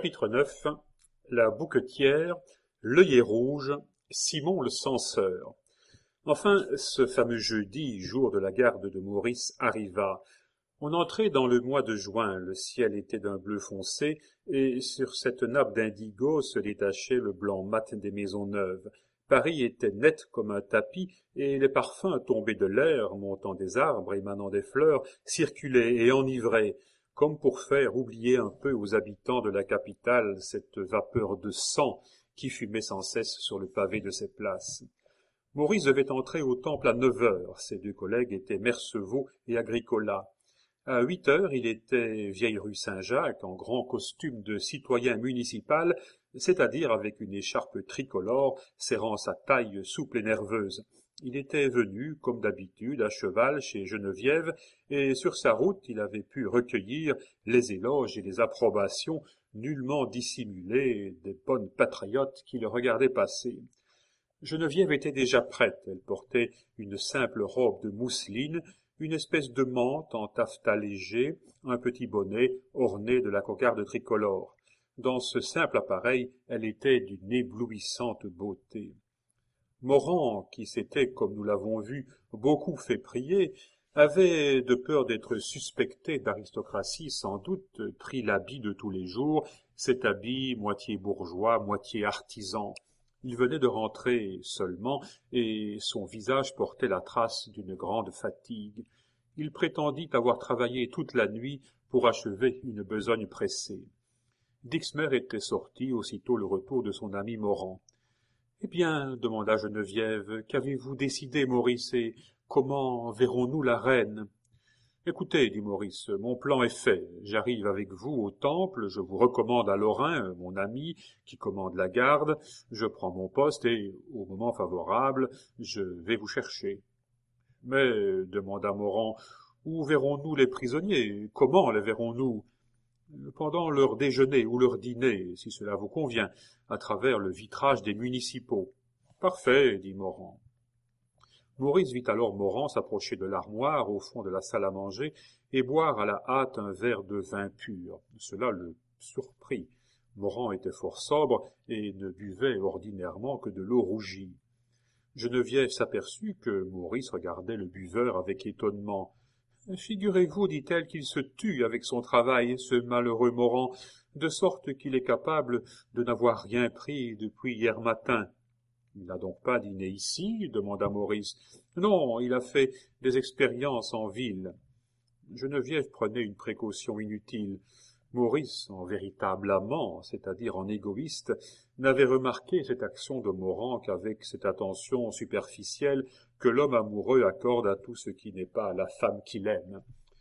Chapitre 9. La bouquetière, l'œillet rouge, Simon le censeur. Enfin, ce fameux jeudi, jour de la garde de Maurice, arriva. On entrait dans le mois de juin, le ciel était d'un bleu foncé, et sur cette nappe d'indigo se détachait le blanc mat des maisons neuves. Paris était net comme un tapis, et les parfums tombés de l'air, montant des arbres, émanant des fleurs, circulaient et enivraient, comme pour faire oublier un peu aux habitants de la capitale cette vapeur de sang qui fumait sans cesse sur le pavé de ses places. Maurice devait entrer au temple à 9 heures, ses deux collègues étaient Mercevaux et Agricola. À 8 heures, il était vieille rue Saint-Jacques, en grand costume de citoyen municipal, c'est-à-dire avec une écharpe tricolore serrant sa taille souple et nerveuse. Il était venu, comme d'habitude, à cheval chez Geneviève, et sur sa route il avait pu recueillir les éloges et les approbations nullement dissimulées des bonnes patriotes qui le regardaient passer. Geneviève était déjà prête, elle portait une simple robe de mousseline, une espèce de mante en taffetas léger, un petit bonnet orné de la cocarde tricolore. Dans ce simple appareil, elle était d'une éblouissante beauté. Morand, qui s'était, comme nous l'avons vu, beaucoup fait prier, avait, de peur d'être suspecté d'aristocratie, sans doute pris l'habit de tous les jours, cet habit moitié bourgeois, moitié artisan. Il venait de rentrer seulement, et son visage portait la trace d'une grande fatigue. Il prétendit avoir travaillé toute la nuit pour achever une besogne pressée. Dixmer était sorti aussitôt le retour de son ami Morand. « Eh bien, demanda Geneviève, qu'avez-vous décidé, Maurice, et comment verrons-nous la reine ?» « Écoutez, dit Maurice, mon plan est fait. J'arrive avec vous au temple, je vous recommande à Lorrain, mon ami, qui commande la garde, je prends mon poste et, au moment favorable, je vais vous chercher. »« Mais, demanda Morand, où verrons-nous les prisonniers? Comment les verrons-nous? » »« Pendant leur déjeuner ou leur dîner, si cela vous convient, à travers le vitrage des municipaux. »« Parfait, dit Morand. » Maurice vit alors Morand s'approcher de l'armoire au fond de la salle à manger et boire à la hâte un verre de vin pur. Cela le surprit. Morand était fort sobre et ne buvait ordinairement que de l'eau rougie. Geneviève s'aperçut que Maurice regardait le buveur avec étonnement. « Figurez-vous, dit-elle, qu'il se tue avec son travail, ce malheureux Morand, de sorte qu'il est capable de n'avoir rien pris depuis hier matin. » « Il n'a donc pas dîné ici ?» demanda Maurice. « Non, il a fait des expériences en ville. » Geneviève prenait une précaution inutile. Maurice, en véritable amant, c'est-à-dire en égoïste, n'avait remarqué cette action de Morand qu'avec cette attention superficielle que l'homme amoureux accorde à tout ce qui n'est pas la femme qu'il aime.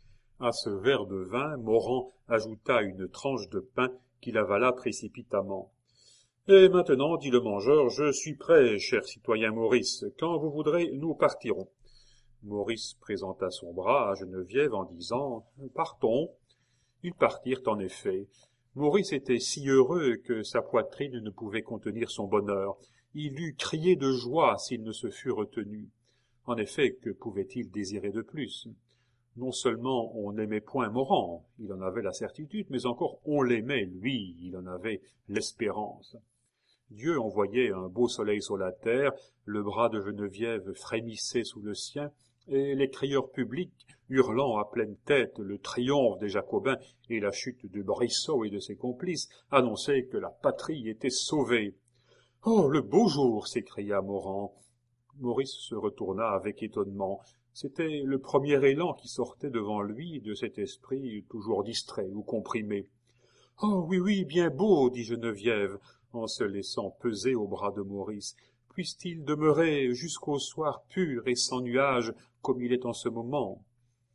À ce verre de vin, Morand ajouta une tranche de pain qu'il avala précipitamment. « Et maintenant, dit le mangeur, je suis prêt, cher citoyen Maurice. Quand vous voudrez, nous partirons. » Maurice présenta son bras à Geneviève en disant « Partons ». Ils partirent en effet. Maurice était si heureux que sa poitrine ne pouvait contenir son bonheur. Il eût crié de joie s'il ne se fût retenu. En effet, que pouvait-il désirer de plus? Non seulement on n'aimait point Morand, il en avait la certitude, mais encore on l'aimait, lui, il en avait l'espérance. Dieu envoyait un beau soleil sur la terre, le bras de Geneviève frémissait sous le sien, et les crieurs publics, hurlant à pleine tête le triomphe des Jacobins et la chute de Brissot et de ses complices, annonçaient que la patrie était sauvée. « Oh, le beau jour !» s'écria Morand. Maurice se retourna avec étonnement. C'était le premier élan qui sortait devant lui de cet esprit toujours distrait ou comprimé. « Oh, oui, oui, bien beau !» dit Geneviève, en se laissant peser au bras de Maurice. « Puisse-t-il demeurer jusqu'au soir pur et sans nuages comme il est en ce moment ?»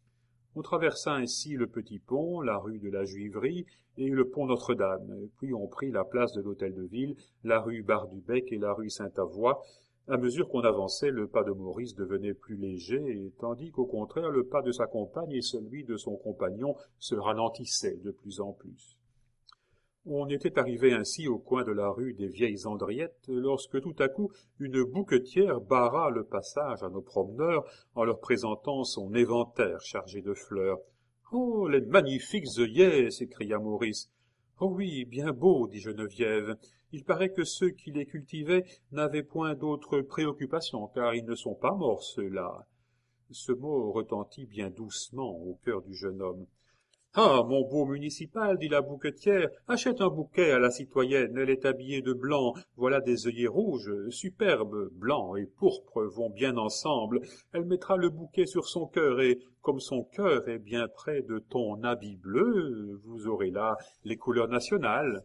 On traversa ainsi le petit pont, la rue de la Juiverie et le pont Notre-Dame, puis on prit la place de l'Hôtel-de-Ville, la rue Bar-du-Bec et la rue Sainte-Avoye. À mesure qu'on avançait, le pas de Maurice devenait plus léger, tandis qu'au contraire le pas de sa compagne et celui de son compagnon se ralentissaient de plus en plus. On était arrivé ainsi au coin de la rue des Vieilles Andriettes, lorsque tout à coup une bouquetière barra le passage à nos promeneurs en leur présentant son éventaire chargé de fleurs. « Oh, les magnifiques œillets !» s'écria Maurice. « Oh oui, bien beau, dit Geneviève. Il paraît que ceux qui les cultivaient n'avaient point d'autre préoccupation, car ils ne sont pas morts, ceux-là. Ce mot retentit bien doucement au cœur du jeune homme. Ah, mon beau municipal, dit la bouquetière, achète un bouquet à la citoyenne, elle est habillée de blanc, voilà des œillets rouges, superbes, blanc et pourpre vont bien ensemble, elle mettra le bouquet sur son cœur, et comme son cœur est bien près de ton habit bleu, vous aurez là les couleurs nationales.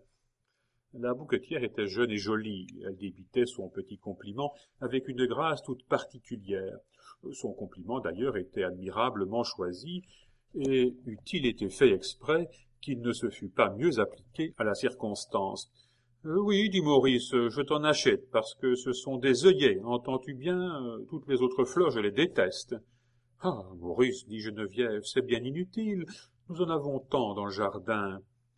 La bouquetière était jeune et jolie, elle débitait son petit compliment avec une grâce toute particulière. Son compliment d'ailleurs était admirablement choisi, et eût-il été fait exprès qu'il ne se fût pas mieux appliqué à la circonstance. Oui, dit Maurice, je t'en achète, parce que ce sont des œillets, entends-tu bien, toutes les autres fleurs je les déteste. Ah, Maurice, dit Geneviève, c'est bien inutile, nous en avons tant dans le jardin.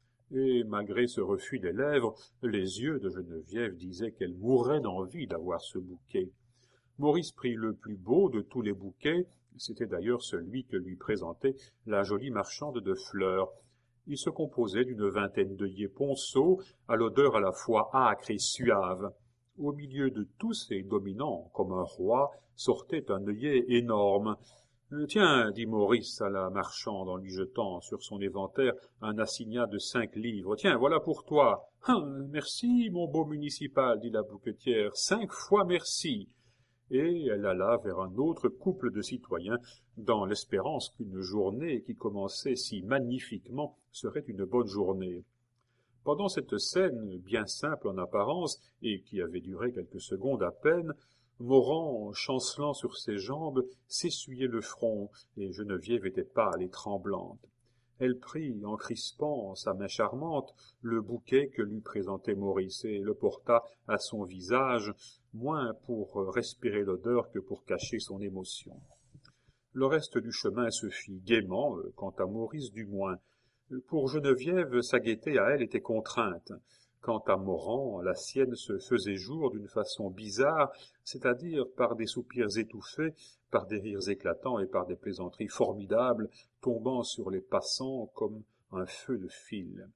Et malgré ce refus des lèvres, les yeux de Geneviève disaient qu'elle mourrait d'envie d'avoir ce bouquet. Maurice prit le plus beau de tous les bouquets, c'était d'ailleurs celui que lui présentait la jolie marchande de fleurs. Il se composait d'une vingtaine d'œillets ponceaux, à l'odeur à la fois âcre et suave. Au milieu de tous et dominant comme un roi, sortait un œillet énorme. Tiens, dit Maurice à la marchande en lui jetant sur son éventaire un assignat de 5 livres. Tiens, voilà pour toi. Merci, mon beau municipal, dit la bouquetière. 5 fois merci. Et elle alla vers un autre couple de citoyens, dans l'espérance qu'une journée qui commençait si magnifiquement serait une bonne journée. Pendant cette scène, bien simple en apparence, et qui avait duré quelques secondes à peine, Morand, chancelant sur ses jambes, s'essuyait le front, et Geneviève était pâle et tremblante. Elle prit, en crispant sa main charmante, le bouquet que lui présentait Maurice, et le porta à son visage, moins pour respirer l'odeur que pour cacher son émotion. Le reste du chemin se fit gaiement, quant à Maurice du moins. Pour Geneviève, sa gaieté à elle était contrainte. Quant à Morand, la sienne se faisait jour d'une façon bizarre, c'est-à-dire par des soupirs étouffés, par des rires éclatants et par des plaisanteries formidables, tombant sur les passants comme un feu de fil.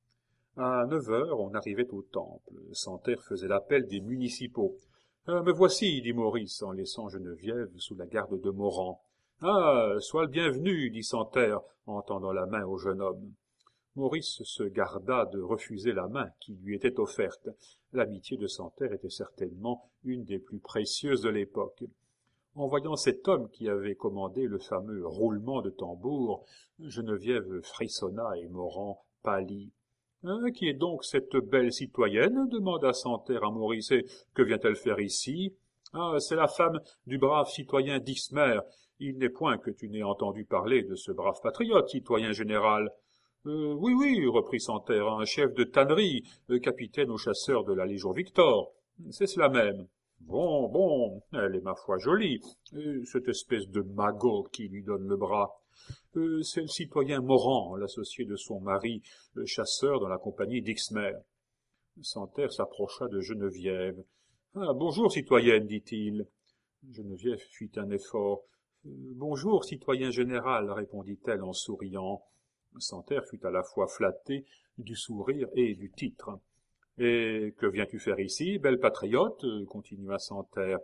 À 9 heures, on arrivait au temple. Santerre faisait l'appel des municipaux. Me voici, dit Maurice, en laissant Geneviève sous la garde de Morand. Ah, sois le bienvenu, dit Santerre, en tendant la main au jeune homme. Maurice se garda de refuser la main qui lui était offerte. L'amitié de Santerre était certainement une des plus précieuses de l'époque. En voyant cet homme qui avait commandé le fameux roulement de tambour, Geneviève frissonna et Morand pâlit. Qui est donc cette belle citoyenne demanda Santerre à Maurice. Et que vient-elle faire ici? Ah, c'est la femme du brave citoyen Dixmer. Il n'est point que tu n'aies entendu parler de ce brave patriote, citoyen général. Oui, oui, reprit Santerre, un chef de tannerie, capitaine aux chasseurs de la Légion Victor. C'est cela même. Bon, bon, elle est ma foi jolie, cette espèce de magot qui lui donne le bras. C'est le citoyen Morand, l'associé de son mari, le chasseur dans la compagnie d'Ixmer. Santerre s'approcha de Geneviève. Ah, bonjour, citoyenne, dit-il. Geneviève fit un effort. Bonjour, citoyen général, répondit-elle en souriant. Santerre fut à la fois flatté du sourire et du titre. « Et que viens-tu faire ici, belle patriote ?» continua Santerre.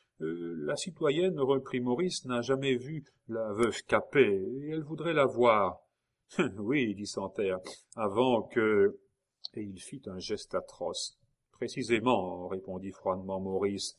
La citoyenne, reprit Maurice, n'a jamais vu la veuve Capet, et elle voudrait la voir. « Oui, dit Santerre, avant que... » Et il fit un geste atroce. « Précisément, répondit froidement Maurice.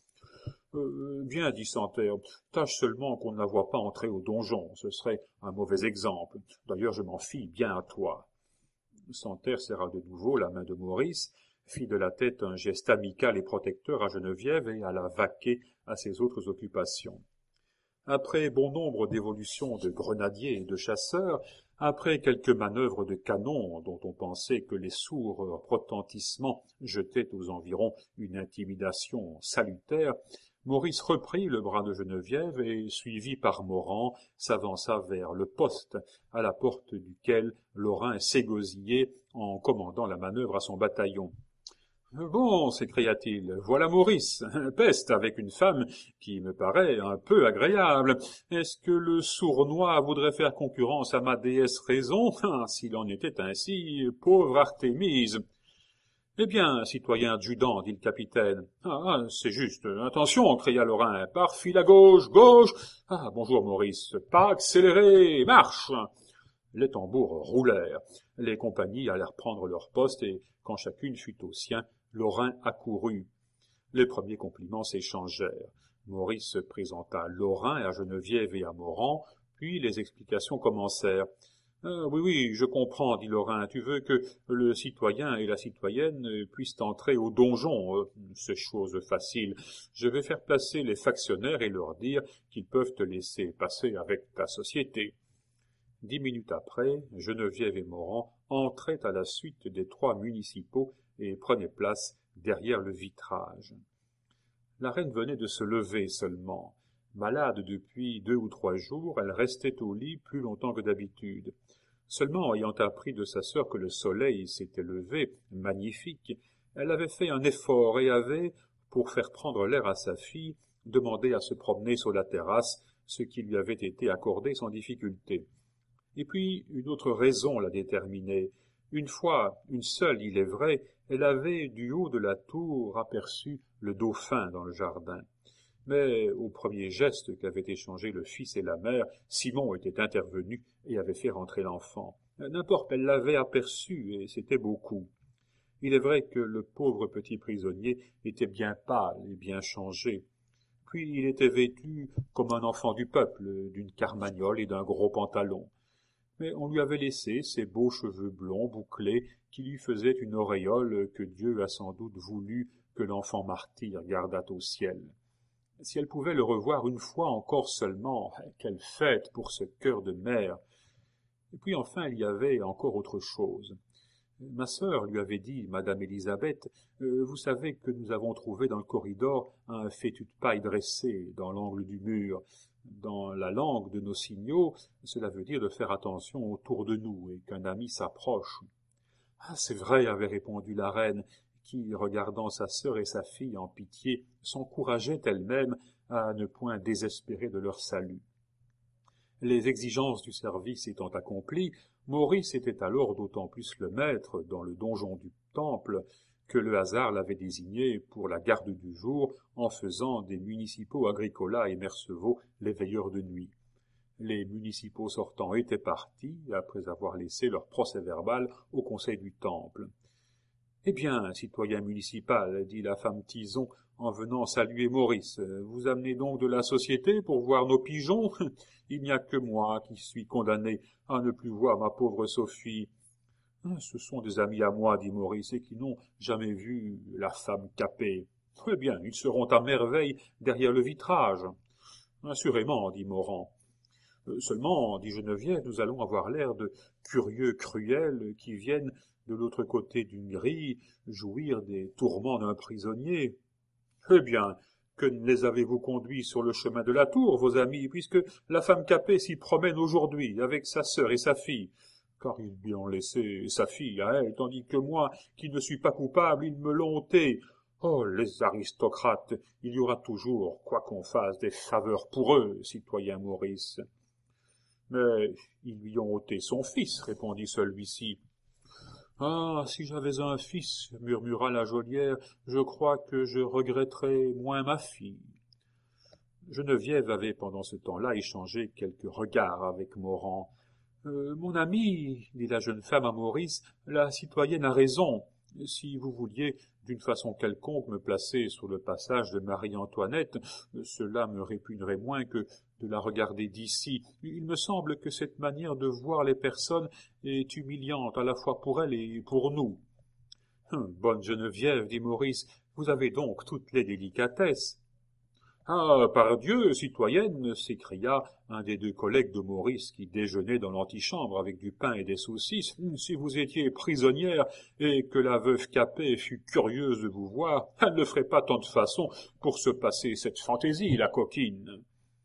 Bien, dit Santerre, tâche seulement qu'on ne la voie pas entrer au donjon, ce serait un mauvais exemple. D'ailleurs, je m'en fie bien à toi. Santerre serra de nouveau la main de Maurice, fit de la tête un geste amical et protecteur à Geneviève et alla vaquer à ses autres occupations. Après bon nombre d'évolutions de grenadiers et de chasseurs, après quelques manœuvres de canon dont on pensait que les sourds retentissements jetaient aux environs une intimidation salutaire, Maurice reprit le bras de Geneviève et, suivi par Morand, s'avança vers le poste, à la porte duquel Lorrain s'égosillait en commandant la manœuvre à son bataillon. « Bon, s'écria-t-il, voilà Maurice, peste avec une femme qui me paraît un peu agréable. Est-ce que le sournois voudrait faire concurrence à ma déesse raison? Ah, s'il en était ainsi, pauvre Artémise. Eh bien, citoyen adjudant, dit le capitaine. Ah, c'est juste. Attention, cria Lorrain. Par fil à gauche, gauche. Ah, bonjour Maurice. Pas accéléré, marche. Les tambours roulèrent. Les compagnies allèrent prendre leur poste et, quand chacune fut au sien, Lorrain accourut. Les premiers compliments s'échangèrent. Maurice présenta Lorrain à Geneviève et à Morand, puis les explications commencèrent. Oui, oui, je comprends, dit Lorrain. Tu veux que le citoyen et la citoyenne puissent entrer au donjon. C'est chose facile. Je vais faire placer les factionnaires et leur dire qu'ils peuvent te laisser passer avec ta société. 10 minutes après, Geneviève et Morand entraient à la suite des 3 municipaux et prenaient place derrière le vitrage. La reine venait de se lever seulement. Malade depuis 2 ou 3 jours, elle restait au lit plus longtemps que d'habitude. Seulement, ayant appris de sa sœur que le soleil s'était levé, magnifique, elle avait fait un effort et avait, pour faire prendre l'air à sa fille, demandé à se promener sur la terrasse, ce qui lui avait été accordé sans difficulté. Et puis, une autre raison la déterminait. Une fois, une seule, il est vrai, elle avait, du haut de la tour, aperçu le dauphin dans le jardin. Mais au premier geste qu'avaient échangé le fils et la mère, Simon était intervenu et avait fait rentrer l'enfant. N'importe, elle l'avait aperçu, et c'était beaucoup. Il est vrai que le pauvre petit prisonnier était bien pâle et bien changé. Puis il était vêtu comme un enfant du peuple, d'une carmagnole et d'un gros pantalon. Mais on lui avait laissé ses beaux cheveux blonds bouclés qui lui faisaient une auréole que Dieu a sans doute voulu que l'enfant martyr gardât au ciel. Si elle pouvait le revoir une fois encore seulement, quelle fête pour ce cœur de mère! Et puis enfin il y avait encore autre chose. Ma sœur lui avait dit, Madame Élisabeth, vous savez que nous avons trouvé dans le corridor un fétu de paille dressé dans l'angle du mur. Dans la langue de nos signaux, cela veut dire de faire attention autour de nous et qu'un ami s'approche. Ah, c'est vrai, avait répondu la reine, qui, regardant sa sœur et sa fille en pitié, s'encourageait elle-même à ne point désespérer de leur salut. Les exigences du service étant accomplies, Maurice était alors d'autant plus le maître dans le donjon du temple que le hasard l'avait désigné pour la garde du jour en faisant des municipaux Agricola et Mercevaux les veilleurs de nuit. Les municipaux sortants étaient partis après avoir laissé leur procès-verbal au conseil du temple. « Eh bien, citoyen municipal, dit la femme Tison en venant saluer Maurice, vous amenez donc de la société pour voir nos pigeons? Il n'y a que moi qui suis condamné à ne plus voir ma pauvre Sophie. Ce sont des amis à moi, dit Maurice, et qui n'ont jamais vu la femme Capet. Eh bien, ils seront à merveille derrière le vitrage. Assurément, dit Morand. Seulement, dit Geneviève, nous allons avoir l'air de curieux cruels qui viennent de l'autre côté d'une grille jouir des tourments d'un prisonnier. Eh bien, que ne les avez-vous conduits sur le chemin de la tour, vos amis, puisque la femme Capet s'y promène aujourd'hui avec sa sœur et sa fille, car ils lui ont laissé sa fille à elle, tandis que moi, qui ne suis pas coupable, ils me l'ont ôtée. Oh, les aristocrates, il y aura toujours, quoi qu'on fasse, des faveurs pour eux, citoyen Maurice. Mais ils lui ont ôté son fils, répondit celui-ci. Ah, si j'avais un fils, murmura la geôlière, je crois que je regretterais moins ma fille. Geneviève avait pendant ce temps-là échangé quelques regards avec Morand. Mon ami, dit la jeune femme à Maurice, la citoyenne a raison. Si vous vouliez d'une façon quelconque me placer sur le passage de Marie-Antoinette, cela me répugnerait moins que de la regarder d'ici. Il me semble que cette manière de voir les personnes est humiliante à la fois pour elles et pour nous. Bonne Geneviève, dit Maurice, vous avez donc toutes les délicatesses. Ah, pardieu, citoyenne, s'écria un des 2 collègues de Maurice qui déjeunait dans l'antichambre avec du pain et des saucisses, si vous étiez prisonnière et que la veuve Capet fût curieuse de vous voir, elle ne ferait pas tant de façons pour se passer cette fantaisie, la coquine.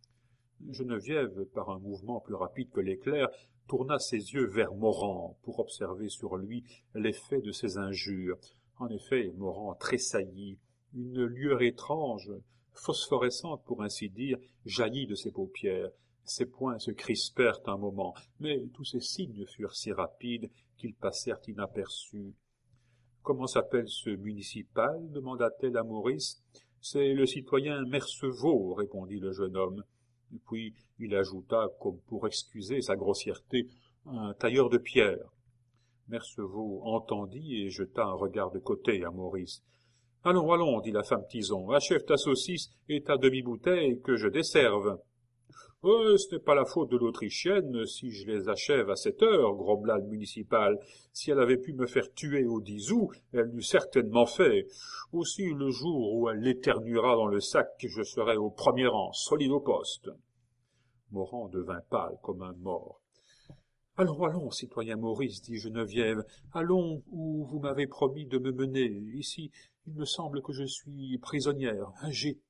Geneviève, par un mouvement plus rapide que l'éclair, tourna ses yeux vers Morand pour observer sur lui l'effet de ses injures. En effet, Morand tressaillit. Une lueur étrange, phosphorescente pour ainsi dire, jaillit de ses paupières. Ses poings se crispèrent un moment, mais tous ces signes furent si rapides qu'ils passèrent inaperçus. « Comment s'appelle ce municipal » demanda-t-elle à Maurice. « C'est le citoyen Mercevaux, » répondit le jeune homme. Puis il ajouta, comme pour excuser sa grossièreté, « un tailleur de pierre ». Mercevaux entendit et jeta un regard de côté à Maurice. « Allons, allons, dit la femme Tison, achève ta saucisse et ta demi-bouteille que je desserve. »« ce n'est pas la faute de l'Autrichienne si je les achève à cette heure, grommela le municipal. Si elle avait pu me faire tuer au 10 août, elle l'eût certainement fait. Aussi, le jour où elle l'éternuera dans le sac, je serai au premier rang, solide au poste. » Morand devint pâle comme un mort. « Allons, allons, citoyen Maurice, dit Geneviève, allons où vous m'avez promis de me mener. Ici, il me semble que je suis prisonnière. J'étouffe. »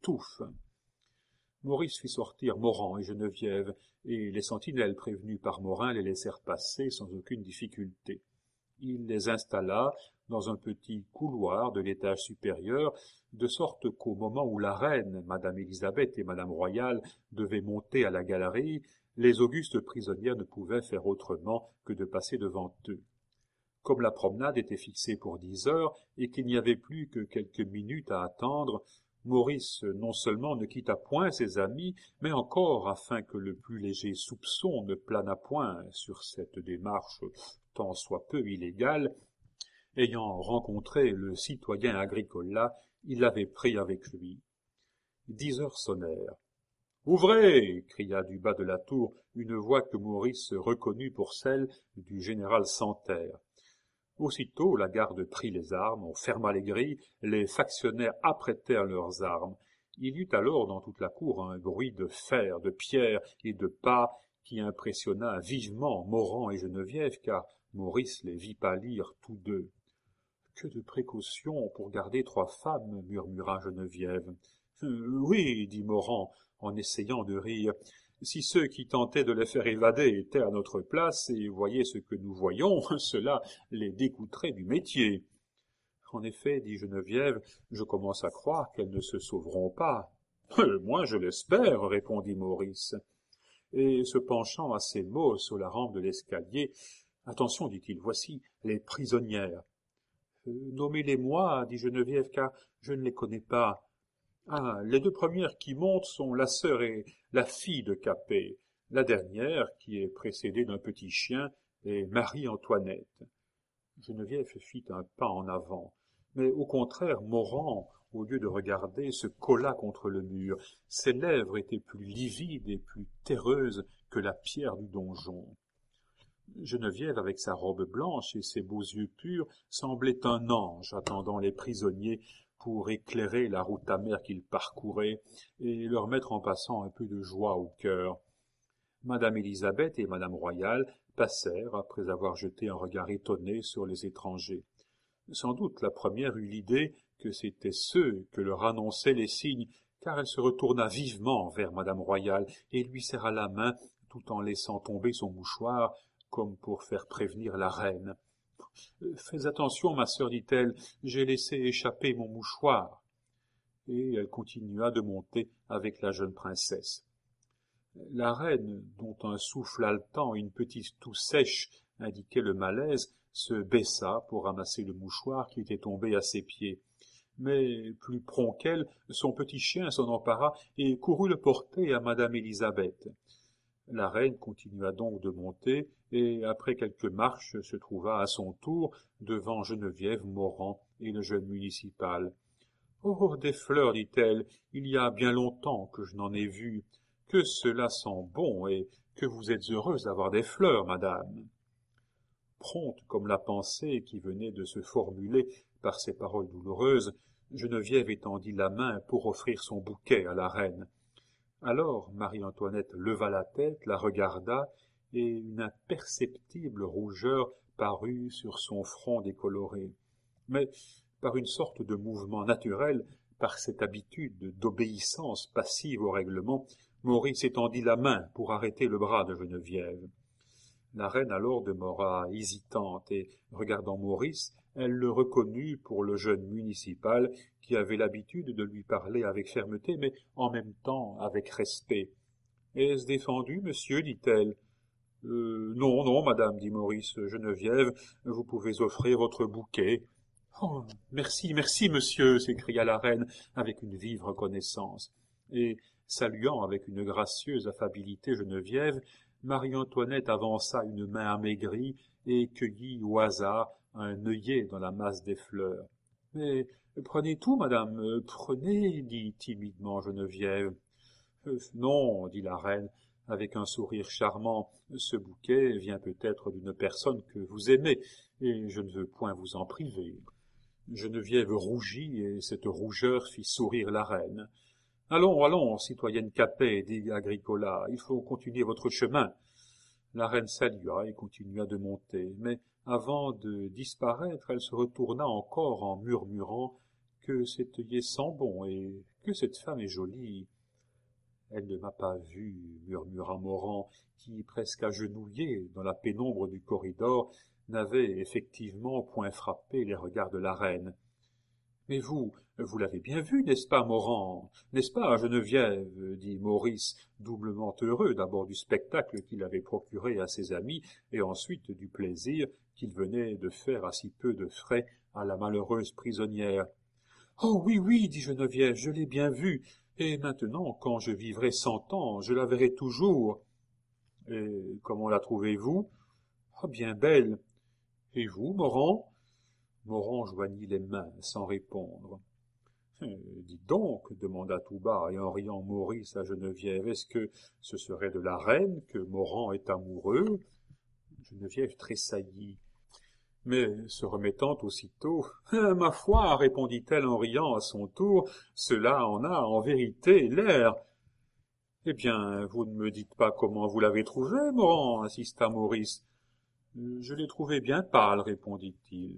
Maurice fit sortir Morand et Geneviève, et les sentinelles prévenues par Morin les laissèrent passer sans aucune difficulté. Il les installa dans un petit couloir de l'étage supérieur, de sorte qu'au moment où la reine, madame Élisabeth et madame Royale devaient monter à la galerie, les augustes prisonnières ne pouvaient faire autrement que de passer devant eux. Comme la promenade était fixée pour 10 heures et qu'il n'y avait plus que quelques minutes à attendre, Maurice non seulement ne quitta point ses amis, mais encore, afin que le plus léger soupçon ne planât point sur cette démarche tant soit peu illégale, ayant rencontré le citoyen Agricola, il l'avait pris avec lui. 10 heures sonnèrent. « Ouvrez » cria du bas de la tour une voix que Maurice reconnut pour celle du général Santerre. Aussitôt la garde prit les armes, on ferma les grilles, les factionnaires apprêtèrent leurs armes. Il y eut alors dans toute la cour un bruit de fer, de pierre et de pas qui impressionna vivement Morand et Geneviève, car Maurice les vit pâlir tous deux. « Que de précautions pour garder 3 femmes » murmura Geneviève. « Oui, dit Morand, en essayant de rire. Si ceux qui tentaient de les faire évader étaient à notre place et voyaient ce que nous voyons, cela les dégoûterait du métier. » « En effet, dit Geneviève, je commence à croire qu'elles ne se sauveront pas. »« Moi, je l'espère, répondit Maurice. Et se penchant à ces mots sur la rampe de l'escalier, « Attention, dit-il, voici les prisonnières. »« Nommez-les-moi, dit Geneviève, car je ne les connais pas. »« Ah, les 2 premières qui montent sont la sœur et la fille de Capet. La dernière, qui est précédée d'un petit chien, est Marie-Antoinette. » Geneviève fit un pas en avant, mais au contraire, Morand, au lieu de regarder, se colla contre le mur. Ses lèvres étaient plus livides et plus terreuses que la pierre du donjon. Geneviève, avec sa robe blanche et ses beaux yeux purs, semblait un ange attendant les prisonniers pour éclairer la route amère qu'ils parcouraient et leur mettre en passant un peu de joie au cœur. Madame Élisabeth et madame Royale passèrent après avoir jeté un regard étonné sur les étrangers. Sans doute la première eut l'idée que c'étaient ceux que leur annonçaient les signes, car elle se retourna vivement vers madame Royale et lui serra la main tout en laissant tomber son mouchoir comme pour faire prévenir la reine. « Fais attention, ma sœur, dit-elle, j'ai laissé échapper mon mouchoir. » Et elle continua de monter avec la jeune princesse. La reine, dont un souffle haletant et une petite toux sèche indiquaient le malaise, se baissa pour ramasser le mouchoir qui était tombé à ses pieds. Mais, plus prompt qu'elle, son petit chien s'en empara et courut le porter à madame Élisabeth. La reine continua donc de monter, et après quelques marches se trouva à son tour devant Geneviève, Morand et le jeune municipal. « Oh, des fleurs, dit-elle, il y a bien longtemps que je n'en ai vu. Que cela sent bon, et que vous êtes heureuse d'avoir des fleurs, madame. » Prompte comme la pensée qui venait de se formuler par ces paroles douloureuses, Geneviève étendit la main pour offrir son bouquet à la reine. Alors Marie-Antoinette leva la tête, la regarda, et une imperceptible rougeur parut sur son front décoloré. Mais, par une sorte de mouvement naturel, par cette habitude d'obéissance passive au règlement, Maurice étendit la main pour arrêter le bras de Geneviève. La reine alors demeura hésitante et, regardant Maurice, Elle le reconnut pour le jeune municipal qui avait l'habitude de lui parler avec fermeté, mais en même temps avec respect. « Est-ce défendu, monsieur ?» dit-elle. Non, non, madame, dit Maurice. Geneviève, vous pouvez offrir votre bouquet. Oh, merci, merci, monsieur, s'écria la reine avec une vive reconnaissance. Et, saluant avec une gracieuse affabilité Geneviève, Marie-Antoinette avança une main amaigrie et cueillit au hasard un œillet dans la masse des fleurs. « Mais prenez tout, madame, prenez, dit timidement Geneviève. Non, dit la reine, avec un sourire charmant, ce bouquet vient peut-être d'une personne que vous aimez, et je ne veux point vous en priver. Geneviève rougit, et cette rougeur fit sourire la reine. Allons, allons, citoyenne Capet, dit Agricola, il faut continuer votre chemin. La reine salua et continua de monter, mais avant de disparaître, elle se retourna encore en murmurant que cet œillet sent bon et que cette femme est jolie. Elle ne m'a pas vu, murmura Morand, qui, presque agenouillé dans la pénombre du corridor, n'avait effectivement point frappé les regards de la reine. « Mais vous l'avez bien vu, n'est-ce pas, Morand? N'est-ce pas, Geneviève ?» dit Maurice, doublement heureux d'abord du spectacle qu'il avait procuré à ses amis et ensuite du plaisir qu'il venait de faire à si peu de frais à la malheureuse prisonnière. « Oh oui, oui, dit Geneviève, je l'ai bien vue. Et maintenant, quand je vivrai 100 ans, je la verrai toujours. »« Et comment la trouvez-vous ?»« Ah, bien belle. Et vous, Morand ?» Morand joignit les mains sans répondre. « Dites donc, demanda tout bas et en riant Maurice à Geneviève, est-ce que ce serait de la reine que Morand est amoureux ?» Geneviève tressaillit. Mais, se remettant aussitôt, « Ma foi, répondit-elle en riant à son tour, cela en a en vérité l'air. »« Eh bien, vous ne me dites pas comment vous l'avez trouvé, Morand, insista Maurice. »« Je l'ai trouvé bien pâle, répondit-il. »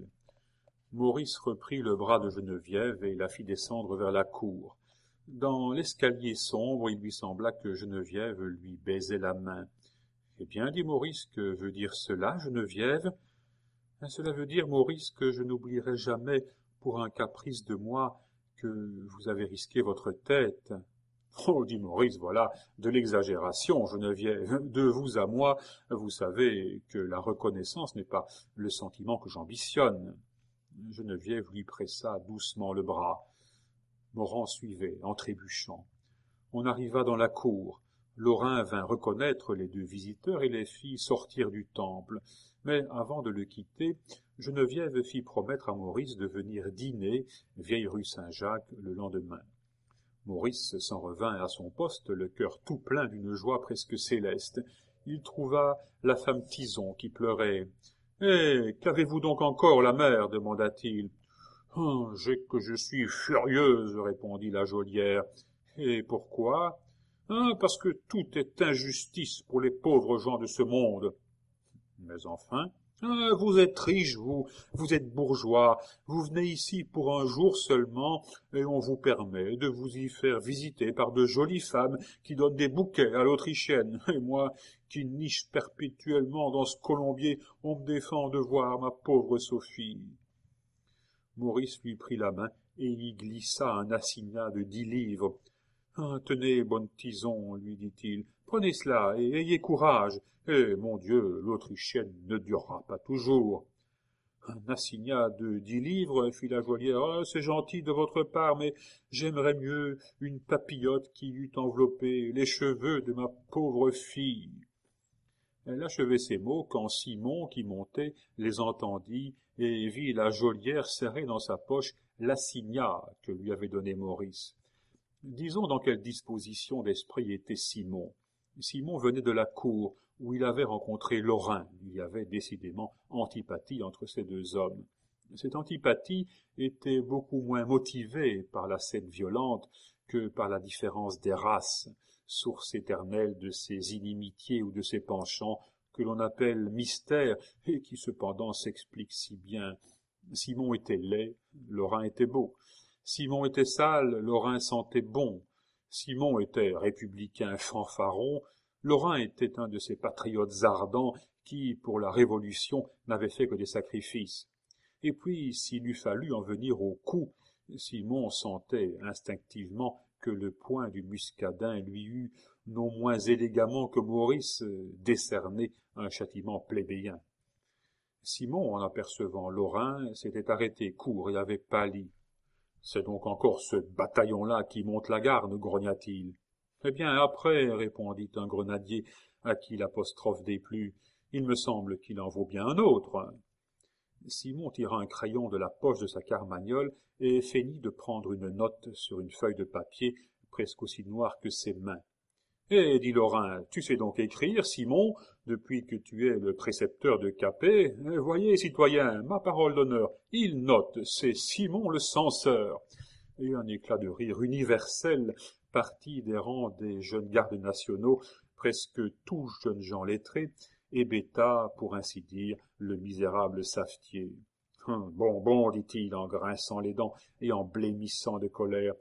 Maurice reprit le bras de Geneviève et la fit descendre vers la cour. Dans l'escalier sombre, il lui sembla que Geneviève lui baisait la main. « Eh bien, dit Maurice, que veut dire cela, Geneviève ? » « Cela veut dire, Maurice, que je n'oublierai jamais, pour un caprice de moi, que vous avez risqué votre tête. »« Oh, dit Maurice, voilà de l'exagération, Geneviève. De vous à moi, vous savez que la reconnaissance n'est pas le sentiment que j'ambitionne. » Geneviève lui pressa doucement le bras. Morand suivait, en trébuchant. On arriva dans la cour. Lorrain vint reconnaître les deux visiteurs et les fit sortir du temple. Mais avant de le quitter, Geneviève fit promettre à Maurice de venir dîner, vieille rue Saint-Jacques, le lendemain. Maurice s'en revint à son poste, le cœur tout plein d'une joie presque céleste. Il trouva la femme Tison qui pleurait. « Eh, qu'avez-vous donc encore, la mère ?» demanda-t-il. « J'ai que je suis furieuse, » répondit la geôlière. « Et pourquoi ?»« Parce que tout est injustice pour les pauvres gens de ce monde. »« Mais enfin, vous êtes riche, vous êtes bourgeois, vous venez ici pour un jour seulement, et on vous permet de vous y faire visiter par de jolies femmes qui donnent des bouquets à l'autrichienne, et moi, qui niche perpétuellement dans ce colombier, on me défend de voir ma pauvre Sophie. » Maurice lui prit la main et y glissa un assignat de 10 livres. « Tenez, bonne Tison, lui dit-il, prenez cela et ayez courage. Eh, mon Dieu, l'Autrichienne ne durera pas toujours. »« Un assignat de 10 livres, fit la joaillière. C'est gentil de votre part, mais j'aimerais mieux une papillote qui eût enveloppé les cheveux de ma pauvre fille. » Elle achevait ces mots quand Simon, qui montait, les entendit et vit la geôlière serrer dans sa poche l'assignat que lui avait donné Maurice. Disons dans quelle disposition d'esprit était Simon. Simon venait de la cour, où il avait rencontré Lorrain. Il y avait décidément antipathie entre ces deux hommes. Cette antipathie était beaucoup moins motivée par la scène violente que par la différence des races, source éternelle de ces inimitiés ou de ces penchants que l'on appelle mystères et qui cependant s'expliquent si bien. Simon était laid, Lorrain était beau. Simon était sale, Lorrain sentait bon. Simon était républicain fanfaron, Lorrain était un de ces patriotes ardents qui, pour la Révolution, n'avaient fait que des sacrifices. Et puis, s'il eût fallu en venir au coup, Simon sentait instinctivement que le poing du muscadin lui eût, non moins élégamment que Maurice, décerné un châtiment plébéien. Simon, en apercevant Lorrain, s'était arrêté court et avait pâli. « C'est donc encore ce bataillon-là qui monte la garde, grogna-t-il. »« Eh bien, après, répondit un grenadier à qui l'apostrophe déplut, il me semble qu'il en vaut bien un autre. » Simon tira un crayon de la poche de sa carmagnole et feignit de prendre une note sur une feuille de papier presque aussi noire que ses mains. « Eh, dit Lorrain, tu sais donc écrire, Simon, depuis que tu es le précepteur de Capet. Voyez, citoyen, ma parole d'honneur, il note, c'est Simon le censeur. » Et un éclat de rire universel partit des rangs des jeunes gardes nationaux, presque tous jeunes gens lettrés, hébéta, pour ainsi dire, le misérable savetier. « Bon, dit-il en grinçant les dents et en blêmissant de colère.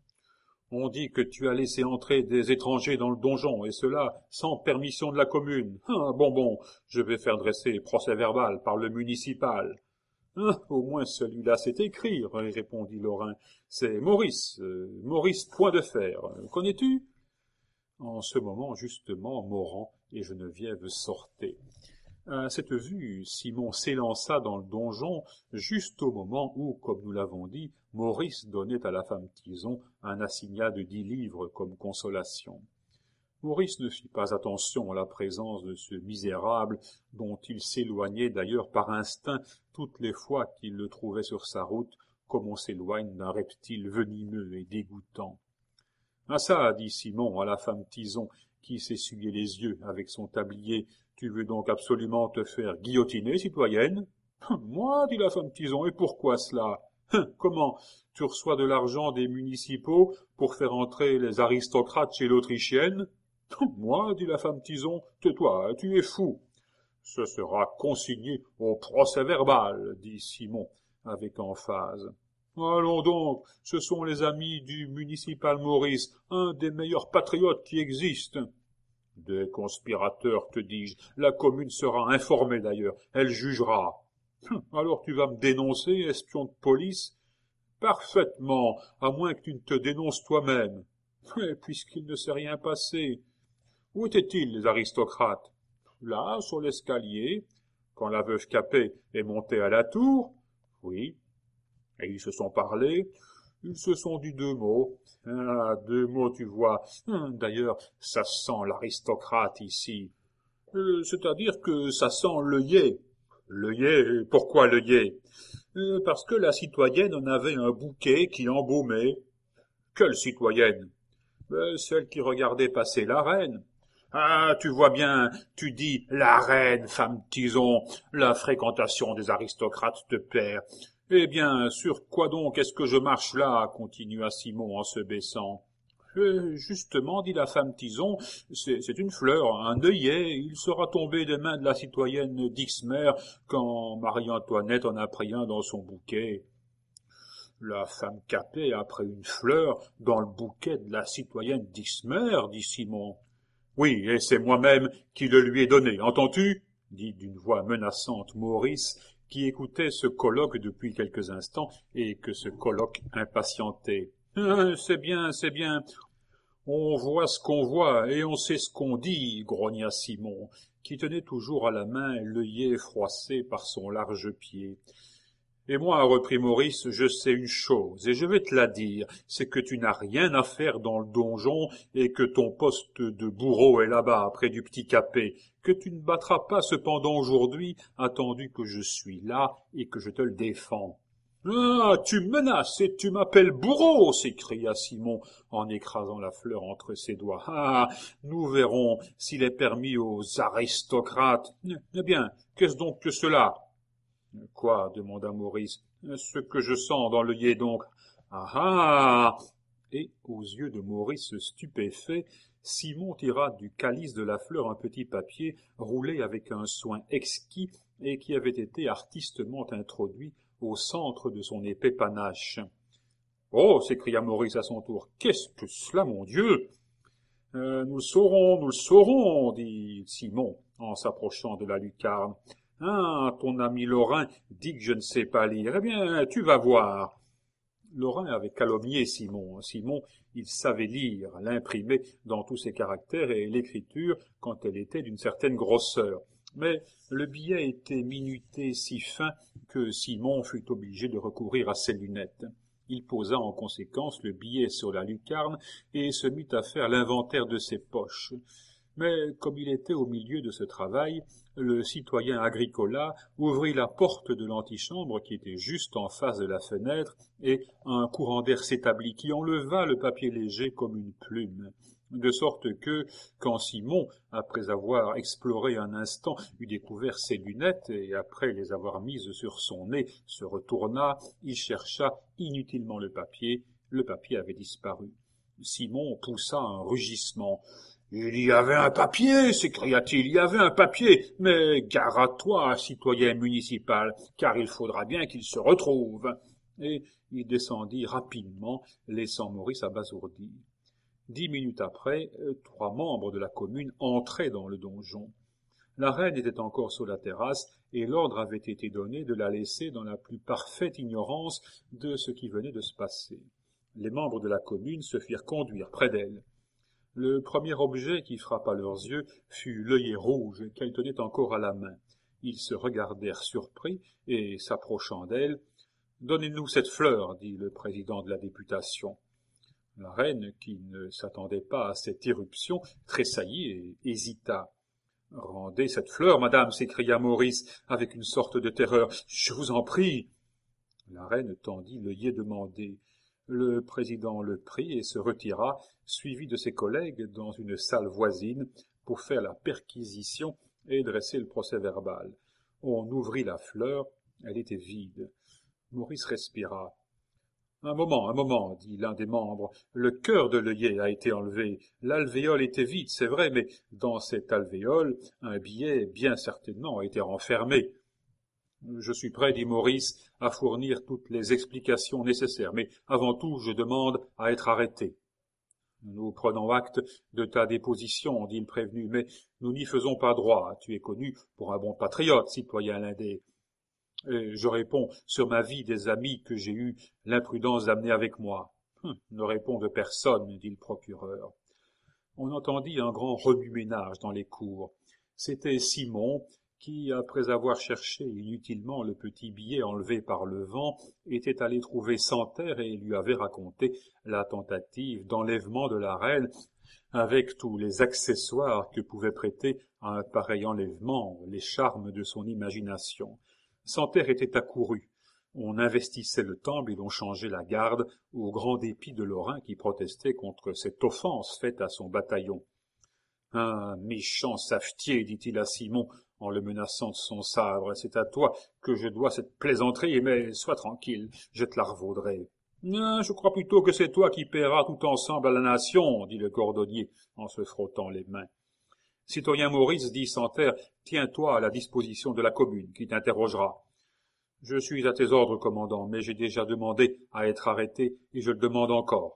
On dit que tu as laissé entrer des étrangers dans le donjon, et cela sans permission de la commune. Bon, je vais faire dresser procès-verbal par le municipal. Au moins celui-là sait écrire, répondit Lorrain. C'est Maurice, Maurice Point de Fer. Connais-tu? En ce moment, justement, Morand et Geneviève sortaient. À cette vue, Simon s'élança dans le donjon juste au moment où, comme nous l'avons dit, Maurice donnait à la femme Tison un assignat de 10 livres comme consolation. Maurice ne fit pas attention à la présence de ce misérable, dont il s'éloignait d'ailleurs par instinct toutes les fois qu'il le trouvait sur sa route, comme on s'éloigne d'un reptile venimeux et dégoûtant. « Ah ça, dit Simon à la femme Tison, qui s'essuyait les yeux avec son tablier, tu veux donc absolument te faire guillotiner, citoyenne? Moi, dit la femme Tison, et pourquoi cela? Comment? Tu reçois de l'argent des municipaux pour faire entrer les aristocrates chez l'Autrichienne? Moi, dit la femme Tison, tais-toi, tu es fou. Ce sera consigné au procès-verbal, dit Simon avec emphase. Allons donc, ce sont les amis du municipal Maurice, un des meilleurs patriotes qui existent. Des conspirateurs, te dis-je. La commune sera informée d'ailleurs. Elle jugera. Alors tu vas me dénoncer, espion de police? Parfaitement, à moins que tu ne te dénonces toi-même. Mais puisqu'il ne s'est rien passé. Où étaient-ils, les aristocrates? Là, sur l'escalier, quand la veuve Capet est montée à la tour? Oui. Et ils se sont parlé. Ils se sont dit 2 mots. 2 mots, tu vois. D'ailleurs, ça sent l'aristocrate ici. C'est-à-dire que ça sent l'œillet. L'œillet, pourquoi l'œillet? Parce que la citoyenne en avait un bouquet qui embaumait. Quelle citoyenne? Celle qui regardait passer la reine. Ah, tu vois bien, tu dis la reine, femme Tison, la fréquentation des aristocrates te perd. Eh bien, sur quoi donc est-ce que je marche là? Continua Simon en se baissant. Justement, dit la femme Tison, c'est une fleur, un œillet. Il sera tombé des mains de la citoyenne Dixmer quand Marie-Antoinette en a pris un dans son bouquet. La femme Capet a pris une fleur dans le bouquet de la citoyenne Dixmer, dit Simon. Oui, et c'est moi-même qui le lui ai donné, entends-tu? Dit d'une voix menaçante Maurice, qui écoutait ce colloque depuis quelques instants et que ce colloque impatientait. C'est bien. On voit ce qu'on voit et on sait ce qu'on dit, grogna Simon, qui tenait toujours à la main l'œillet froissé par son large pied. Et moi, reprit Maurice, je sais une chose, et je vais te la dire, c'est que tu n'as rien à faire dans le donjon, et que ton poste de bourreau est là-bas, près du petit Capet, que tu ne battras pas cependant aujourd'hui, attendu que je suis là, et que je te le défends. Ah, tu menaces et tu m'appelles bourreau, s'écria Simon, en écrasant la fleur entre ses doigts. Ah, nous verrons s'il est permis aux aristocrates. Eh bien, qu'est-ce donc que cela? Quoi? Demanda Maurice. Ce que je sens dans l'œillet, donc. Ah! Et, aux yeux de Maurice stupéfait, Simon tira du calice de la fleur un petit papier roulé avec un soin exquis et qui avait été artistement introduit au centre de son épais panache. « Oh !» s'écria Maurice à son tour. « Qu'est-ce que cela, mon Dieu !»« Nous le saurons, dit Simon en s'approchant de la lucarne. « Ah, ton ami Lorrain dit que je ne sais pas lire. Eh bien, tu vas voir. » Lorrain avait calomnié Simon. Simon, il savait lire, l'imprimer dans tous ses caractères et l'écriture quand elle était d'une certaine grosseur. Mais le billet était minuté si fin que Simon fut obligé de recourir à ses lunettes. Il posa en conséquence le billet sur la lucarne et se mit à faire l'inventaire de ses poches. Mais comme il était au milieu de ce travail, le citoyen Agricola ouvrit la porte de l'antichambre qui était juste en face de la fenêtre, et un courant d'air s'établit qui enleva le papier léger comme une plume. De sorte que, quand Simon, après avoir exploré un instant, eut découvert ses lunettes, et après les avoir mises sur son nez, se retourna, il chercha inutilement le papier avait disparu. Simon poussa un rugissement. « Il y avait un papier !» s'écria-t-il. « Il y avait un papier ! Mais gare à toi, citoyen municipal, car il faudra bien qu'il se retrouve. » Et il descendit rapidement, laissant Maurice abasourdi. 10 minutes après, 3 membres de la commune entraient dans le donjon. La reine était encore sur la terrasse, et l'ordre avait été donné de la laisser dans la plus parfaite ignorance de ce qui venait de se passer. Les membres de la commune se firent conduire près d'elle. Le premier objet qui frappa leurs yeux fut l'œillet rouge qu'elle tenait encore à la main. Ils se regardèrent surpris, et, s'approchant d'elle, « Donnez-nous cette fleur, » dit le président de la députation. La reine, qui ne s'attendait pas à cette irruption, tressaillit et hésita. « Rendez cette fleur, madame, » s'écria Maurice, avec une sorte de terreur. « Je vous en prie. » La reine tendit l'œillet demandé. Le président le prit et se retira, suivi de ses collègues, dans une salle voisine, pour faire la perquisition et dresser le procès-verbal. On ouvrit la fleur, elle était vide. Maurice respira. « Un moment, dit l'un des membres. Le cœur de l'œillet a été enlevé. L'alvéole était vide, c'est vrai, mais dans cet alvéole, un billet, bien certainement, a été renfermé. » « Je suis prêt, dit Maurice, à fournir toutes les explications nécessaires, mais avant tout, je demande à être arrêté. »« Nous prenons acte de ta déposition, dit le prévenu, mais nous n'y faisons pas droit. Tu es connu pour un bon patriote, citoyen Lindé. Et je réponds sur ma vie des amis que j'ai eu l'imprudence d'amener avec moi. Ne réponds de personne, dit le procureur. On entendit un grand remue-ménage dans les cours. C'était Simon qui, après avoir cherché inutilement le petit billet enlevé par le vent, était allé trouver Santerre et lui avait raconté la tentative d'enlèvement de la reine, avec tous les accessoires que pouvait prêter à un pareil enlèvement les charmes de son imagination. Santerre était accouru. On investissait le temple et l'on changeait la garde, au grand dépit de Lorrain qui protestait contre cette offense faite à son bataillon. « Un méchant savetier, dit-il à Simon, en le menaçant de son sabre. C'est à toi que je dois cette plaisanterie, mais sois tranquille, je te la revaudrai. »« Je crois plutôt que c'est toi qui paieras tout ensemble à la nation, dit le cordonnier en se frottant les mains. Citoyen Maurice, dit Santerre, tiens-toi à la disposition de la commune, qui t'interrogera. Je suis à tes ordres, commandant, mais j'ai déjà demandé à être arrêté, et je le demande encore.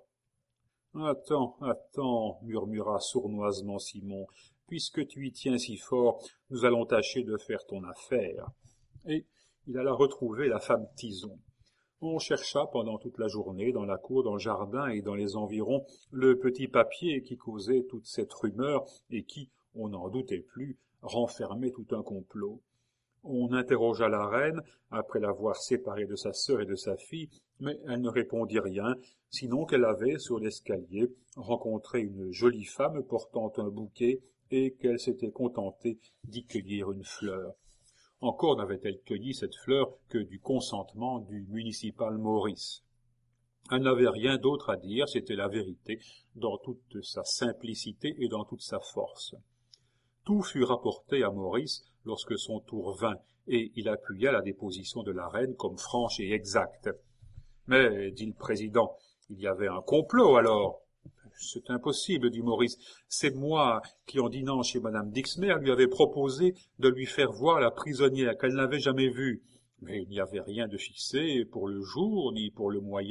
Attends, murmura sournoisement Simon. Puisque tu y tiens si fort, nous allons tâcher de faire ton affaire. Et il alla retrouver la femme Tison. On chercha pendant toute la journée, dans la cour, dans le jardin et dans les environs, le petit papier qui causait toute cette rumeur et qui, on n'en doutait plus, renfermait tout un complot. On interrogea la reine, après l'avoir séparée de sa sœur et de sa fille, mais elle ne répondit rien, sinon qu'elle avait, sur l'escalier, rencontré une jolie femme portant un bouquet et qu'elle s'était contentée d'y cueillir une fleur. Encore n'avait-elle cueilli cette fleur que du consentement du municipal Maurice. Elle n'avait rien d'autre à dire, c'était la vérité, dans toute sa simplicité et dans toute sa force. Tout fut rapporté à Maurice lorsque son tour vint, et il appuya la déposition de la reine comme franche et exacte. « Mais, dit le président, il y avait un complot alors. »« C'est impossible, dit Maurice. C'est moi qui, en dînant chez madame Dixmer, lui avais proposé de lui faire voir la prisonnière qu'elle n'avait jamais vue. Mais il n'y avait rien de fixé pour le jour, ni pour le moyen. »«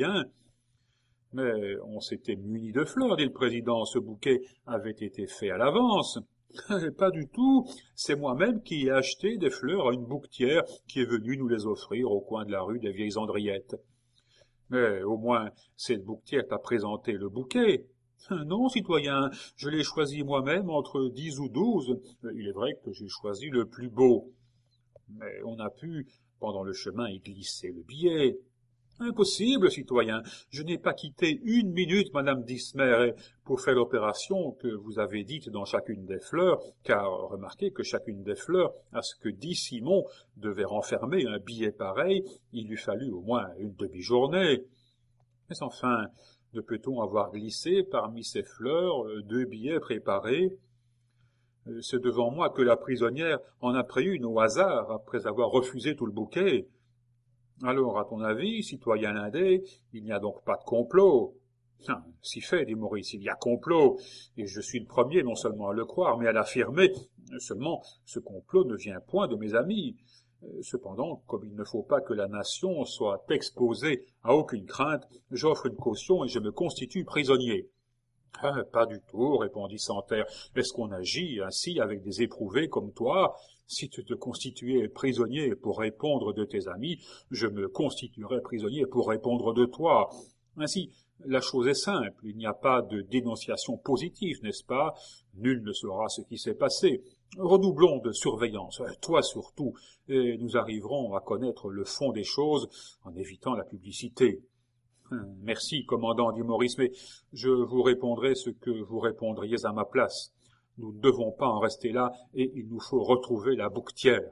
Mais on s'était muni de fleurs, dit le président. Ce bouquet avait été fait à l'avance. » Pas du tout, c'est moi-même qui ai acheté des fleurs à une bouquetière qui est venue nous les offrir au coin de la rue des Vieilles Andriettes. Mais au moins, cette bouquetière t'a présenté le bouquet. Non, citoyen, je l'ai choisi moi-même entre 10 ou 12. Il est vrai que j'ai choisi le plus beau. Mais on a pu, pendant le chemin, y glisser le billet. Impossible, citoyen. Je n'ai pas quitté une minute Madame Dismer pour faire l'opération que vous avez dite dans chacune des fleurs, car remarquez que chacune des fleurs, à ce que dit Simon, devait renfermer un billet pareil, il lui fallut au moins une demi-journée. Mais enfin, ne peut-on avoir glissé parmi ces fleurs 2 billets préparés? C'est devant moi que la prisonnière en a pris une au hasard, après avoir refusé tout le bouquet. Alors, à ton avis, citoyen Lindet, il n'y a donc pas de complot? Si fait, dit Maurice, il y a complot, et je suis le premier non seulement à le croire, mais à l'affirmer. Seulement, ce complot ne vient point de mes amis. Cependant, comme il ne faut pas que la nation soit exposée à aucune crainte, j'offre une caution et je me constitue prisonnier. Ah, pas du tout, répondit Santerre. Est-ce qu'on agit ainsi avec des éprouvés comme toi? Si tu te constituais prisonnier pour répondre de tes amis, je me constituerais prisonnier pour répondre de toi. Ainsi, la chose est simple, il n'y a pas de dénonciation positive, n'est-ce pas? Nul ne saura ce qui s'est passé. Redoublons de surveillance, toi surtout, et nous arriverons à connaître le fond des choses en évitant la publicité. Merci, commandant, dit Maurice, mais je vous répondrai ce que vous répondriez à ma place. Nous ne devons pas en rester là, et il nous faut retrouver la bouquetière.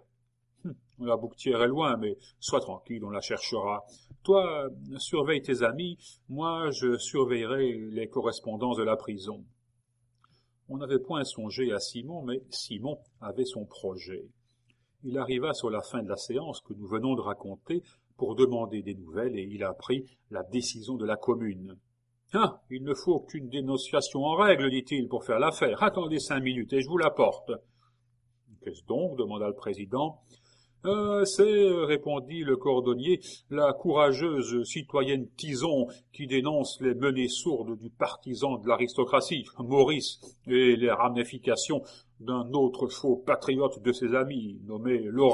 La bouquetière est loin, mais sois tranquille, on la cherchera. Toi, surveille tes amis, moi je surveillerai les correspondances de la prison. On n'avait point songé à Simon, mais Simon avait son projet. Il arriva sur la fin de la séance que nous venons de raconter pour demander des nouvelles et il apprit la décision de la commune. « Ah, il ne faut qu'une dénonciation en règle, dit-il, pour faire l'affaire. Attendez 5 minutes et je vous l'apporte. »« Qu'est-ce donc ?» demanda le président. « C'est, répondit le cordonnier, la courageuse citoyenne Tison qui dénonce les menées sourdes du partisan de l'aristocratie, Maurice, et les ramifications d'un autre faux patriote de ses amis, nommé Lorrain. »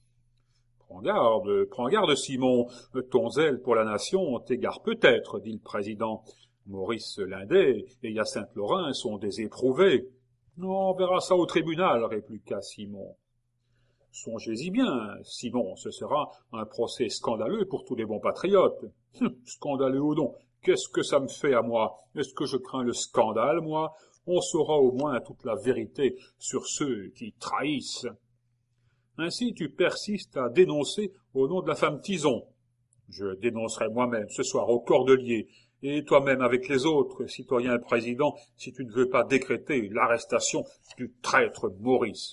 Prends garde, Simon, ton zèle pour la nation t'égare peut-être, dit le président. Maurice Lindet et Hyacinthe Lorrain sont des éprouvés. On verra ça au tribunal, répliqua Simon. Songez-y bien, Simon, ce sera un procès scandaleux pour tous les bons patriotes. Scandaleux ou non, qu'est-ce que ça me fait à moi? Est-ce que je crains le scandale, moi? On saura au moins toute la vérité sur ceux qui trahissent. Ainsi tu persistes à dénoncer au nom de la femme Tison. Je dénoncerai moi-même ce soir au Cordelier, et toi-même avec les autres, citoyen et président, si tu ne veux pas décréter l'arrestation du traître Maurice.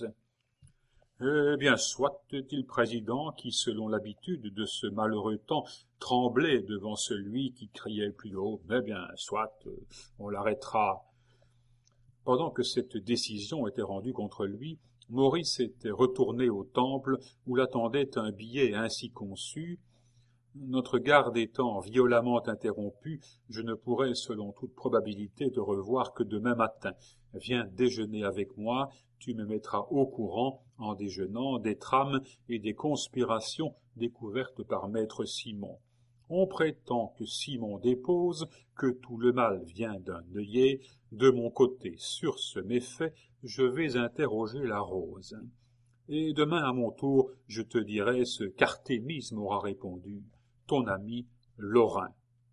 Eh bien, soit, dit le président, qui, selon l'habitude de ce malheureux temps, tremblait devant celui qui criait plus haut. Eh bien, soit, on l'arrêtera. Pendant que cette décision était rendue contre lui, Maurice était retourné au temple où l'attendait un billet ainsi conçu. Notre garde étant violemment interrompue, je ne pourrai, selon toute probabilité, te revoir que demain matin. Viens déjeuner avec moi, tu me mettras au courant, en déjeunant, des trames et des conspirations découvertes par maître Simon. On prétend que Simon dépose, que tout le mal vient d'un œillet. De mon côté, sur ce méfait, je vais interroger la rose. Et demain, à mon tour, je te dirai ce qu'Artémise m'aura répondu. Ton ami Lorrain.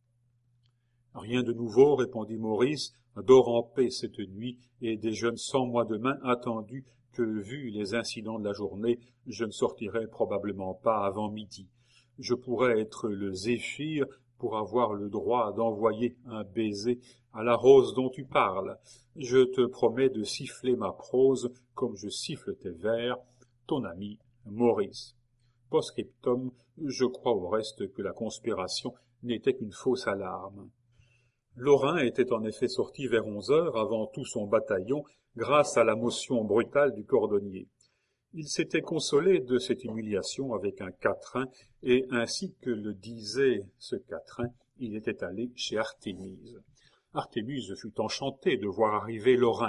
Rien de nouveau, répondit Maurice, dors en paix cette nuit et déjeune sans moi demain, attendu que, vu les incidents de la journée, je ne sortirai probablement pas avant midi. Je pourrais être le Zéphyr pour avoir le droit d'envoyer un baiser à la rose dont tu parles. Je te promets de siffler ma prose comme je siffle tes vers. Ton ami Maurice. Post-scriptum, je crois au reste que la conspiration n'était qu'une fausse alarme. Lorrain était en effet sorti vers 11 heures avant tout son bataillon grâce à la motion brutale du cordonnier. Il s'était consolé de cette humiliation avec un quatrain, et ainsi que le disait ce quatrain, il était allé chez Artémise. Artémise fut enchantée de voir arriver Lorrain.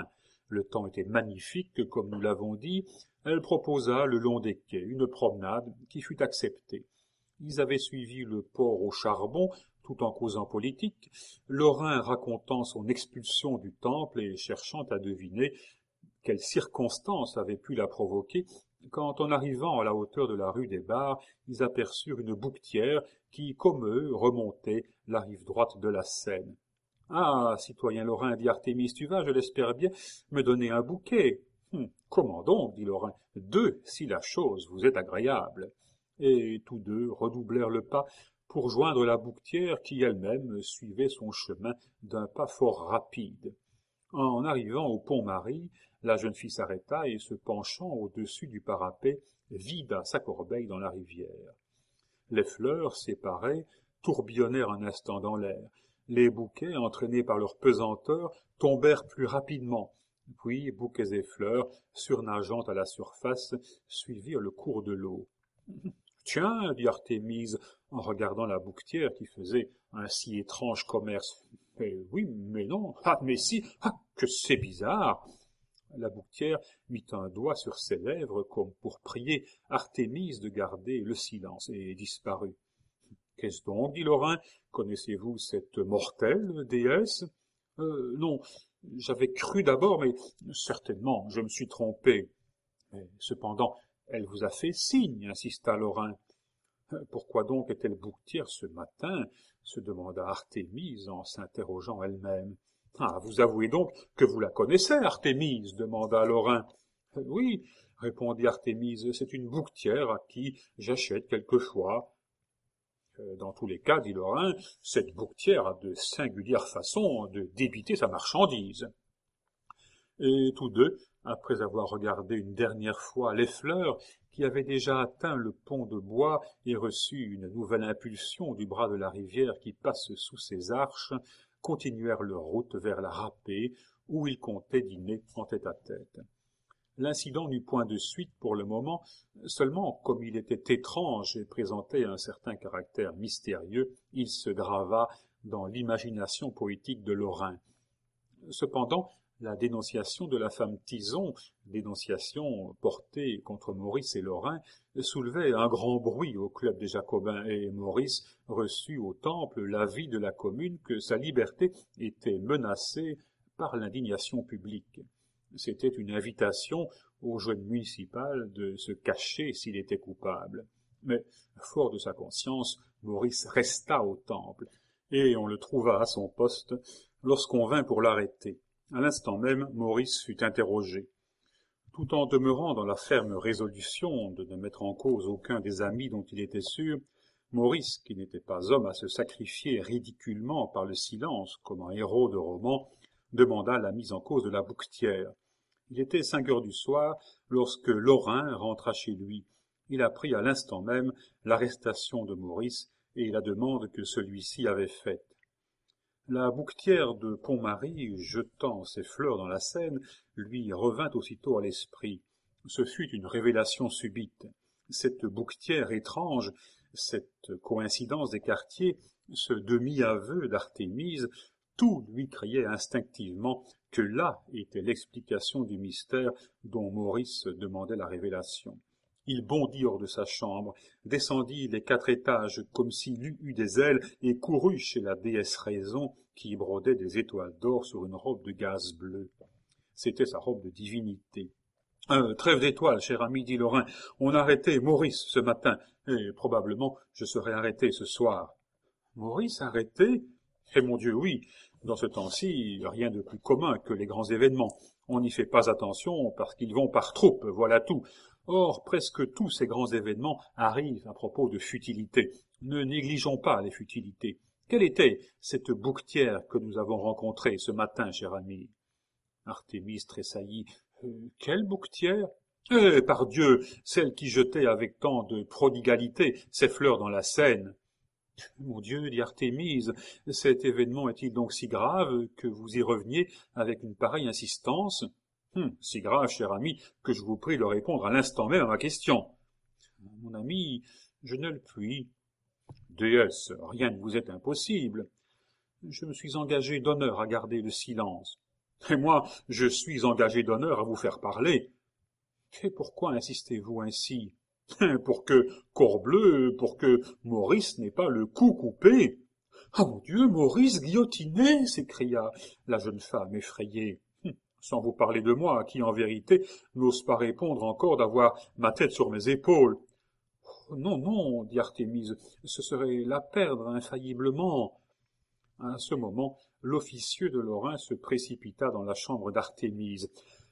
Le temps était magnifique, comme nous l'avons dit. Elle proposa le long des quais une promenade qui fut acceptée. Ils avaient suivi le port au charbon, tout en causant politique, Lorrain racontant son expulsion du temple et cherchant à deviner quelles circonstances avaient pu la provoquer, quand, en arrivant à la hauteur de la rue des Bars, ils aperçurent une bouquetière qui, comme eux, remontait la rive droite de la Seine. « Ah, citoyen Lorrain, dit Artémise, tu vas, je l'espère bien, me donner un bouquet. »« Comment donc, dit Lorrain, 2, si la chose vous est agréable. » Et tous deux redoublèrent le pas pour joindre la bouquetière qui elle-même suivait son chemin d'un pas fort rapide. En arrivant au Pont-Marie, la jeune fille s'arrêta et, se penchant au-dessus du parapet, vida sa corbeille dans la rivière. Les fleurs, séparées, tourbillonnèrent un instant dans l'air. Les bouquets, entraînés par leur pesanteur, tombèrent plus rapidement. Puis, bouquets et fleurs, surnageant à la surface, suivirent le cours de l'eau. « Tiens, dit Artémise, en regardant la bouquetière qui faisait un si étrange commerce. « Mais oui, mais non, ah, mais si, ah, que c'est bizarre !» La bouquetière mit un doigt sur ses lèvres comme pour prier Artémise de garder le silence et disparut. « Qu'est-ce donc, dit Lorrain, connaissez-vous cette mortelle déesse ? Non, j'avais cru d'abord, mais certainement, je me suis trompé. Mais cependant, elle vous a fait signe, insista Lorrain. Pourquoi donc est-elle bouquetière ce matin? Se demanda Artémise en s'interrogeant elle-même. Ah, vous avouez donc que vous la connaissez, Artémise? Demanda Lorrain. Oui, répondit Artémise, c'est une bouquetière à qui j'achète quelquefois. Dans tous les cas, dit Lorrain, cette bouquetière a de singulières façons de débiter sa marchandise. Et tous deux, après avoir regardé une dernière fois les fleurs qui avaient déjà atteint le pont de bois et reçu une nouvelle impulsion du bras de la rivière qui passe sous ses arches, continuèrent leur route vers la râpée, où ils comptaient dîner en tête-à-tête. L'incident n'eut point de suite pour le moment, seulement, comme il était étrange et présentait un certain caractère mystérieux, il se grava dans l'imagination poétique de Lorrain. Cependant, la dénonciation de la femme Tison, dénonciation portée contre Maurice et Lorrain, soulevait un grand bruit au club des Jacobins, et Maurice reçut au temple l'avis de la commune que sa liberté était menacée par l'indignation publique. C'était une invitation au jeune municipal de se cacher s'il était coupable. Mais, fort de sa conscience, Maurice resta au temple, et on le trouva à son poste lorsqu'on vint pour l'arrêter. À l'instant même, Maurice fut interrogé. Tout en demeurant dans la ferme résolution de ne mettre en cause aucun des amis dont il était sûr, Maurice, qui n'était pas homme à se sacrifier ridiculement par le silence comme un héros de roman, demanda la mise en cause de la bouquetière. Il était 5 heures du soir lorsque Lorrain rentra chez lui. Il apprit à l'instant même l'arrestation de Maurice et la demande que celui-ci avait faite. La bouquetière de Pont-Marie, jetant ses fleurs dans la Seine, lui revint aussitôt à l'esprit. Ce fut une révélation subite. Cette bouquetière étrange, cette coïncidence des quartiers, ce demi-aveu d'Artémise, tout lui criait instinctivement que là était l'explication du mystère dont Maurice demandait la révélation. Il bondit hors de sa chambre, descendit les 4 étages comme s'il eût eu des ailes et courut chez la déesse Raison qui brodait des étoiles d'or sur une robe de gaze bleue. C'était sa robe de divinité. Trêve d'étoiles, cher ami, dit Lorrain. On a arrêté Maurice ce matin, et probablement je serai arrêté ce soir. Maurice arrêté? Eh mon Dieu, oui. Dans ce temps-ci, rien de plus commun que les grands événements. On n'y fait pas attention parce qu'ils vont par troupes, voilà tout. Or, presque tous ces grands événements arrivent à propos de futilités. Ne négligeons pas les futilités. Quelle était cette bouquetière que nous avons rencontrée ce matin, cher ami? Artémise tressaillit. Quelle bouquetière? Par Dieu, celle qui jetait avec tant de prodigalité ses fleurs dans la Seine. Mon Dieu, dit Artémise, cet événement est-il donc si grave que vous y reveniez avec une pareille insistance? Si grave, cher ami, que je vous prie de répondre à l'instant même à ma question. Mon ami, je ne le puis. Déesse, rien ne vous est impossible. Je me suis engagé d'honneur à garder le silence. Et moi, je suis engagé d'honneur à vous faire parler. Et pourquoi insistez-vous ainsi? Pour que Corbleu, pour que Maurice n'ait pas le cou coupé. Ah mon Dieu, Maurice guillotiné! S'écria la jeune femme effrayée. Sans vous parler de moi, qui en vérité n'ose pas répondre encore d'avoir ma tête sur mes épaules. Oh, non, non, dit Artémise, ce serait la perdre infailliblement. À ce moment, l'officieux de Lorrain se précipita dans la chambre d'Artémise.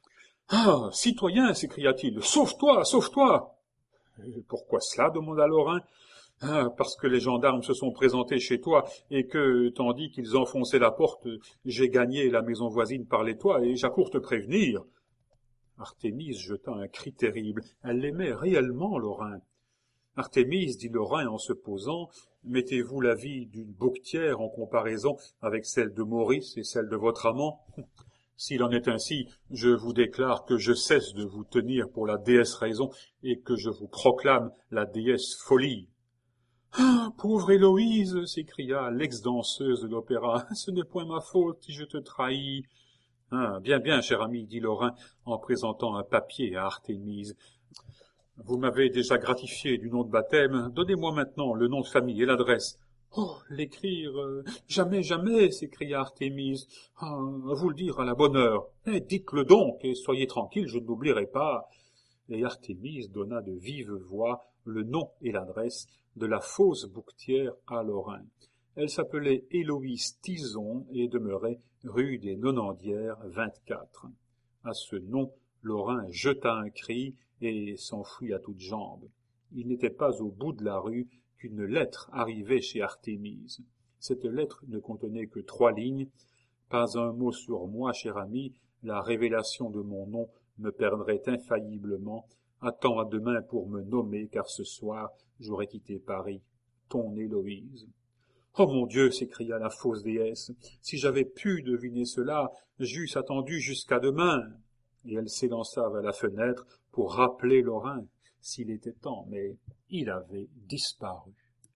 Ah, citoyen, s'écria-t-il, sauve-toi, sauve-toi! Pourquoi cela? Demanda Lorrain. Ah, parce que les gendarmes se sont présentés chez toi et que, tandis qu'ils enfonçaient la porte, j'ai gagné la maison voisine par les toits et j'accours te prévenir. Artémise jeta un cri terrible. Elle l'aimait réellement, Lorrain. Artémise, dit Lorrain en se posant, mettez-vous la vie d'une bouquetière en comparaison avec celle de Maurice et celle de votre amant? S'il en est ainsi, je vous déclare que je cesse de vous tenir pour la déesse raison et que je vous proclame la déesse folie. Ah, pauvre Héloïse, s'écria l'ex-danseuse de l'opéra, ce n'est point ma faute si je te trahis. Ah, bien, bien, cher ami, dit Lorrain en présentant un papier à Artémise. Vous m'avez déjà gratifié du nom de baptême, donnez-moi maintenant le nom de famille et l'adresse. Oh, l'écrire, jamais, jamais, s'écria Artémise. Ah, vous le dire à la bonne heure. Eh, dites-le donc, et soyez tranquille, je ne l'oublierai pas. Et Artémise donna de vive voix le nom et l'adresse de la fausse bouquetière à Lorrain. Elle s'appelait Héloïse Tison et demeurait rue des Nonandières 24. À ce nom, Lorrain jeta un cri et s'enfuit à toutes jambes. Il n'était pas au bout de la rue qu'une lettre arrivait chez Artémise. Cette lettre ne contenait que 3 lignes. Pas un mot sur moi, cher ami, la révélation de mon nom me perdrait infailliblement. Attends à demain pour me nommer, car ce soir j'aurai quitté Paris. Ton Héloïse. Oh mon Dieu, s'écria la fausse déesse, si j'avais pu deviner cela, j'eusse attendu jusqu'à demain. Et elle s'élança vers la fenêtre pour rappeler Lorrain, s'il était temps, mais il avait disparu.